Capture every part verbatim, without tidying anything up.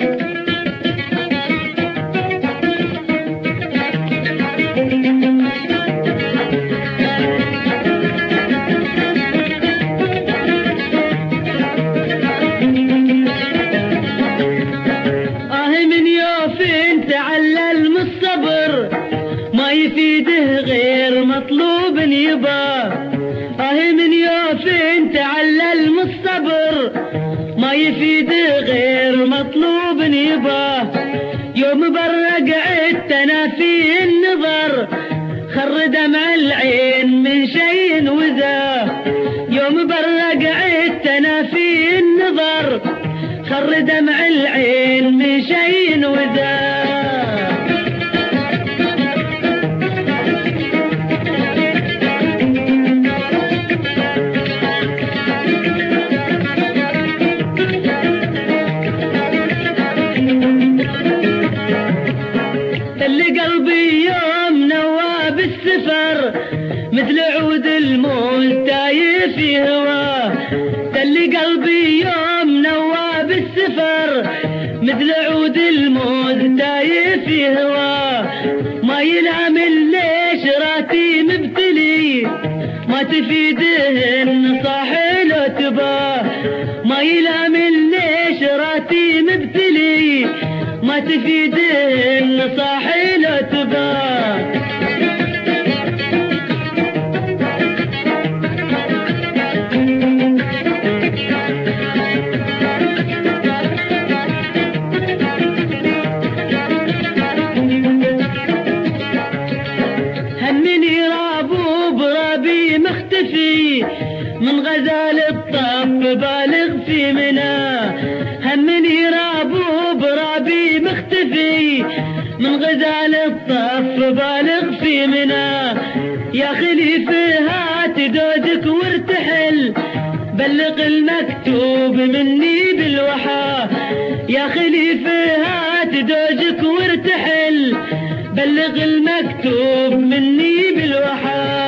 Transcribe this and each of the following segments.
يفيده غير مطلوب يبا. آه من يوفين تعلل الصبر ما يفيده غير مطلوب يبا. يوم برق عدتنا في النظر خر دمع العين من شيء وذا. يوم برق عدتنا في النظر خر دمع العين من شيء وذا. اللي قلبي يوم نوى بالسفر مثل عود الموت تايه في هواه. اللي قلبي يوم نوى بالسفر مثل عود الموت تايه في هواه. ما ينام ليش راتي مبتلي ما تفيده النصاح لو تباه. ما ينام ليش راتي مبتلي ما تفيده النصاح لو تباه. همني رابو برابي مختفي من غزال الطف بالغ في منى. همني رابو برابي مختفي من غزال الطف بالغ في منى. يا خليفة هات دودك وارتحل بلغ المكتوب مني بالوحى. يا خليفة هات دودك وارتحل بلغ المكتوب مني بالوحى.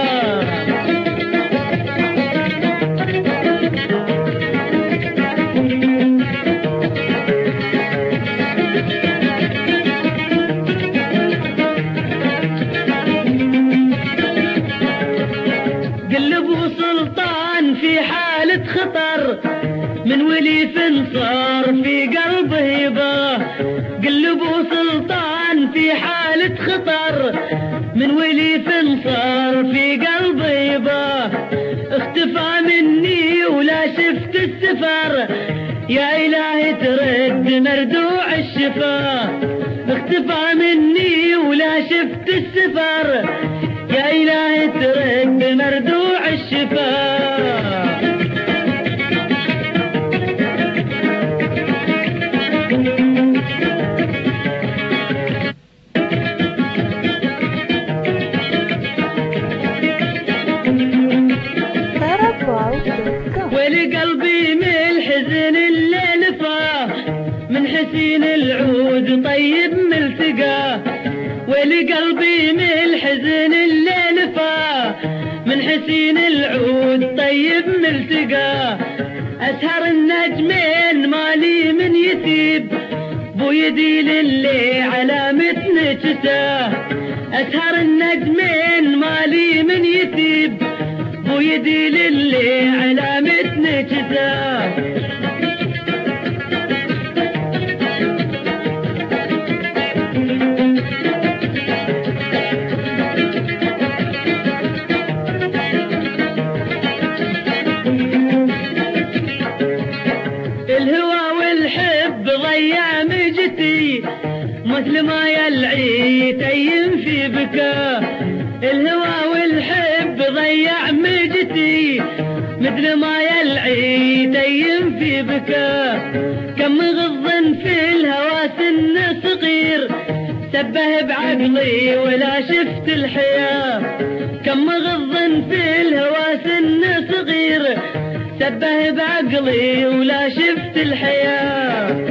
قلبوا سلطان في حالة خطر من وليف صار في قلبه يباه. قلبوا سلطان في حالة خطر من وليف صار في قلبه يباه. اختفى مني ولا شفت السفر يا إلهي ترد مردوع الشفاه. اختفى مني ولا شفت السفر يا إلهي ترد مردوع الشفاه. ولقلبي من الحزن اللي نفاه من حسين العود طيب ملتقاه. ولقلبي من الحزن اللي نفاه من حسين العود طيب ملتقاه. أسهر النجمين مالي من يتيب بو يدي للي علامة نجساه. أسهر النجمين مالي من يتيب بو يدي للي علامة نجساه. الهوى والحب ضيع مجتي مثل ما يلعي تيم في بكاه. الهوى والحب ضيع مجتي مثل ما يلعي تيم في بكاه. كم غض في الهوى سن صغير سبه بعقلي ولا شفت الحياة. كم غض في الهوى سن صغير سبه بعقلي ولا شفت الحياة.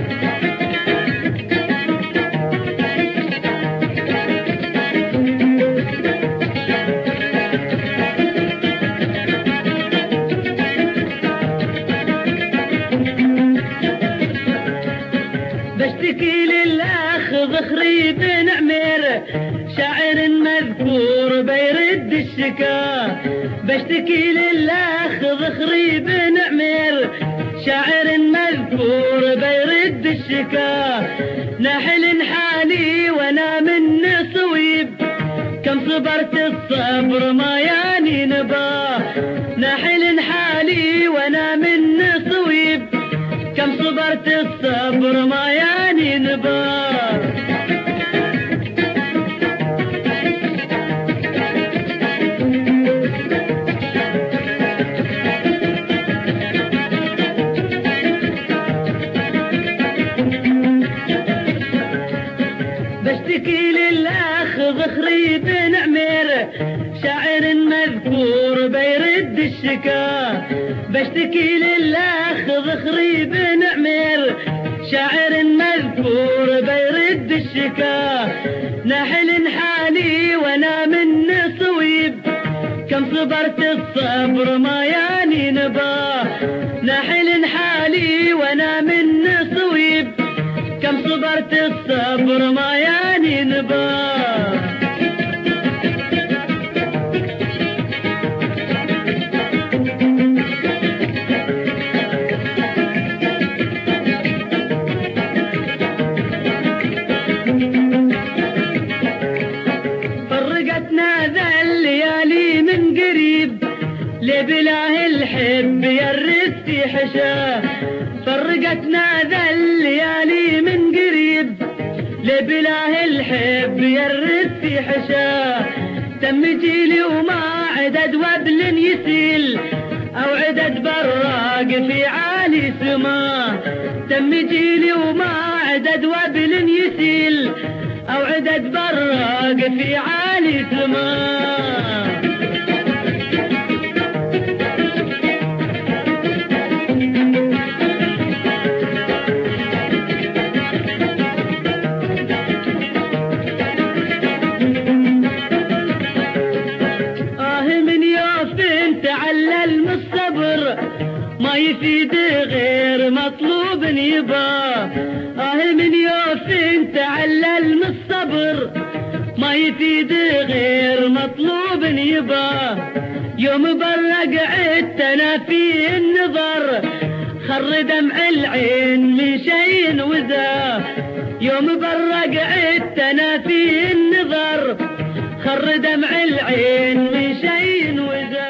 بشتكي للأخ ذخري بن عمير شاعر مذكور بيرد الشكا. بشتكي للأخ ذخري بن عمير شاعر مذكور بيرد الشكا. نحل حالي وانا من صويب كم صبرت الصبر ما ياني نبا. نحل حالي وانا من صويب كم صبرت الصبر ما ياني نبا. بشتكي للأخ ذخري بن عمير شاعر مذكور بيرد الشكا. بشتكي للأخ ذخري بن عمير شاعر مذكور بيرد الشكا. نحل حالي وانا من صويب كم صبرت الصبر ما ياني نبا. نحل حالي وانا من صويب كم صبرت الصبر ما ياني نبا. فرقتنا ذا الليالي من قريب لبلاه الحب يرثي حشا. فرقتنا ذا الليالي من قريب لبلاه الحب يرثي حشا. تم جيلي وما عدد وبل يسيل او عدد براق في عالي سما. تم جيلي وما عدد وبل يسيل او عدد براق في عالي سما. ما يفيد غير مطلوب يبا. آه من يوفين تعلل من الصبر ما يفيد غير مطلوب يبا. يوم برق عدتنا في النظر خر دمع العين من شي وذا. يوم برق عدتنا في النظر خر دمع العين من شي وذا.